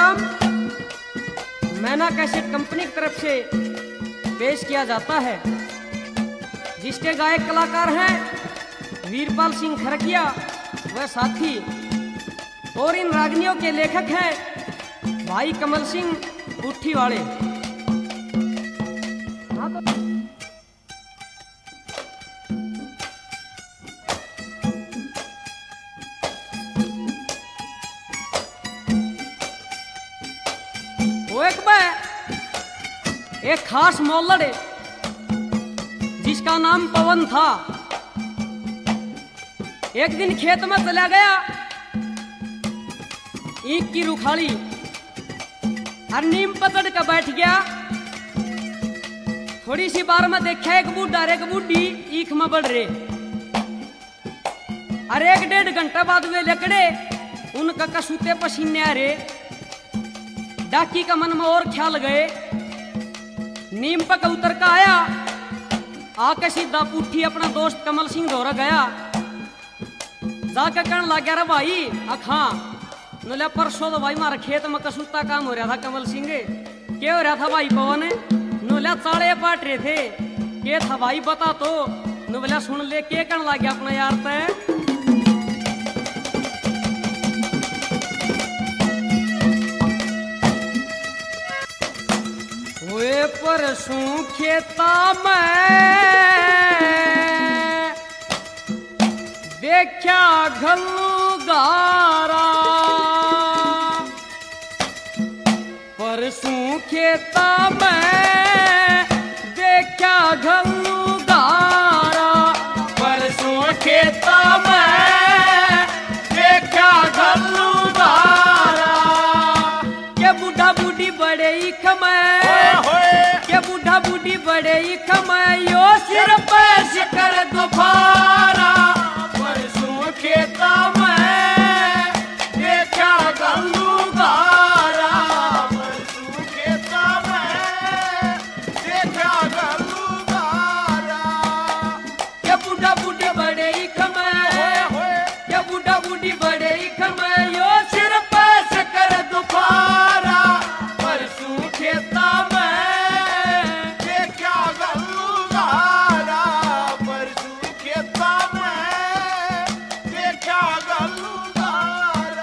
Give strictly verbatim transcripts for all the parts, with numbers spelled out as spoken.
Programme मैना cassette company की तरफ से पेश किया जाता है, जिसके गायक कलाकार हैं वीरपाल सिंह खरकिया व साथी, और इन रागनियों के लेखक हैं भाई कमल सिंह पुट्ठी वाले। वो एक बार एक खास मोल्लड़ जिसका नाम पवन था, एक दिन खेत में चला गया, ईख की रुखाली और नीम पकड़ कर बैठ गया। थोड़ी सी बार में देखा एक बूढ़ा एक बूढ़ी ईख में बढ़ रहे, अरे एक डेढ़ घंटा बाद वे लकड़े उनका कसूते पसीने आ रहे। डाकी का मन में और ख्याल गए, नीम पक उतर का आया, आके सीधा पुट्ठी अपना दोस्त कमल सिंह दौरा गया। जाकर कहने लग गया, रे भाई अखा नले परसों तो भाई मारा खेत में कसूता काम हो रहा था। कमल सिंह क्या हो रहा था भाई पवन? नोला चाड़े पाट रहे थे। क्या था भाई बता तो? नोला सुन ले, क्या कहने लग गया अपना यार तय? वे परसों खेता में देखा घल्लू गारा, परसों खेता में देखा घल्लू गारा, परसों खेता में देखा घल्लू गारा। के बूढ़ा बूढ़ी बड़े ही कमाए, के बूढ़ा बूढ़ी बड़े ही कमाए, यो सिर पे शिकर दोबारा। परसों खेता में देखा घल्लू गारा, परसों खेता में देखा घल्लू गारा। के बूढ़ा बूढ़ी बड़े ही कमाए, के बूढ़ा बूढ़ी बड़े ही कमाए, यो सिर पे शिकर दोबारा। परसों खेता में देखा घल्लू गारा, परसों खेता में देखा घल्लू गारा।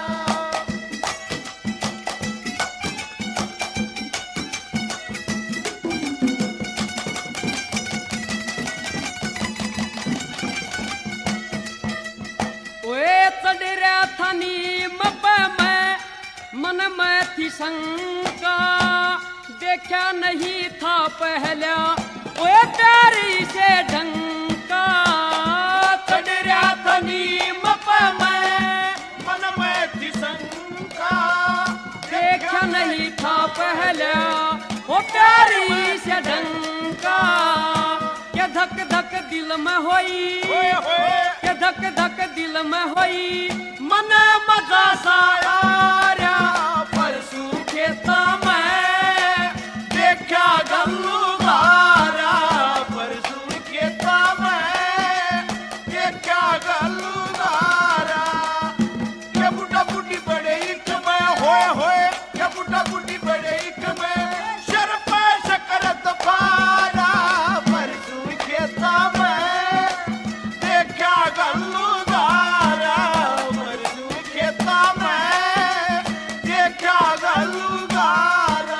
ओए चढ़ रहा था नीम पे मैं, मन में थी शंका, देखा नहीं था पहला ओए प्यारी से ढंका। चढ़ रहा था नीम पे मैं, मन में थी शंका, देखा नहीं था पहला ओ प्यारी से ढंका। के धक धक दिल में होई, होए होए के धक धक दिल में होई, मन मजा सारा। परसों खेता में देखा घल्लू गारा, परसों खेता में देखा घल्लू गारा। ये बूढ़ा बूढ़ी बड़े ईख में होए होए, ये बूढ़ा बूढ़ी बड़े ईख में सर पे शक्कर दोबारा। परसों खेता में देखा घल्लू गारा, परसों खेता में देखा घल्लू गारा।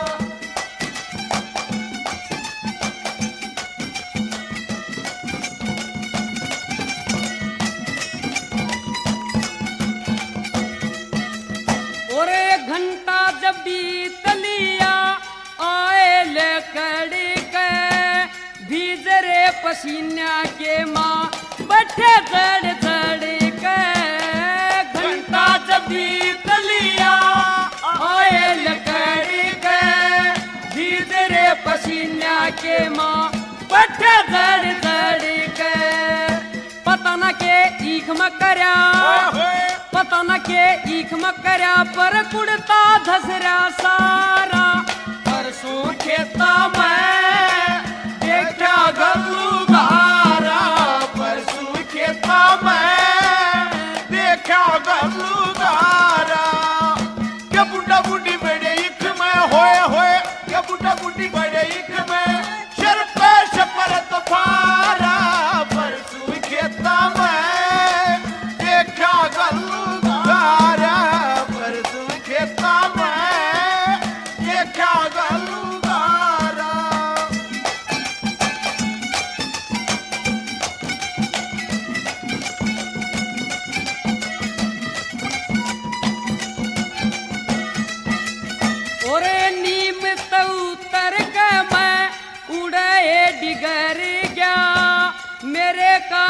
और एक घंटा जब बीत लिया, आए लकड़ी के भीज रे पसीना के माँ बैठे चढ़ चढ़ के। घंटा जब बीत लिया, आए लकड़ी के भीज रे पसीना के माँ बैठे चढ़ चढ़ के। पता न के ईख में करया, पता न के ईख में करया, पर कुड़ता धसरा सारा। परसों खेता में देखा घल्लू गारा, परसों खेता में देखा घल्लू गारा। के बूढ़ा बूढ़ी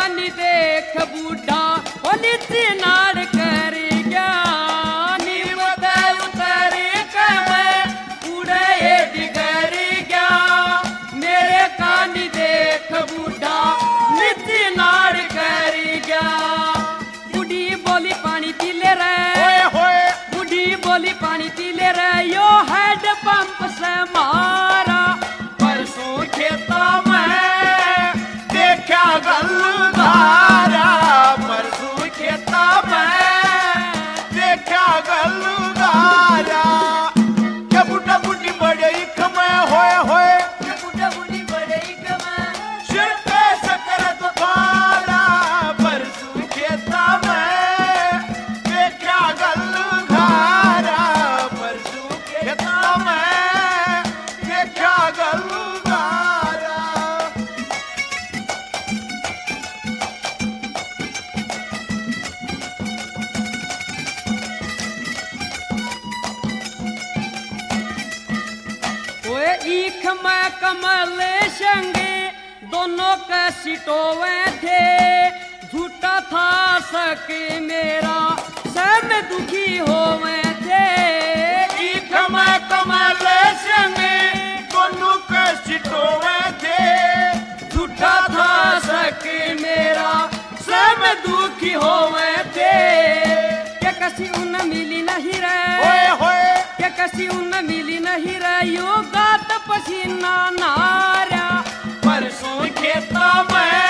कानी देख बूढ़ा ओ नीचे नाड़ कर गया नीम ते उतर के मैं उड़े डिगर गया मेरे कानी देख बूढ़ा नीचे नाड़ कर गया बूढ़ी बोली पानी पी ले रे बूढ़ी बोली पानी पी ले रे यो हेड पंप से मारा परसों खेता में देखा गलधारा परसों खेता में देखा गलधारा क्या बुढ़ा बुढ़ी बड़े खमे होए होए क्या बूढ़ा बूढ़ी बड़े कमा सिर पे शक्कर दुखारा परसों खेता में देखा गलधारा परसों खेता में देखा गलधारा ओए ईख में कमल संगे दोनों के सिटोवे थे झूठा था सके मेरा सब दुखी होवे थे ईख में कमल संगे दोनों के सिटोवे थे झूठा था सके मेरा सब दुखी होवे थे क्या कसी उन मिली नहीं होए रे होए क्या कसी उन मिली नहीं रे यो गात पसीना नारा परसों खेता में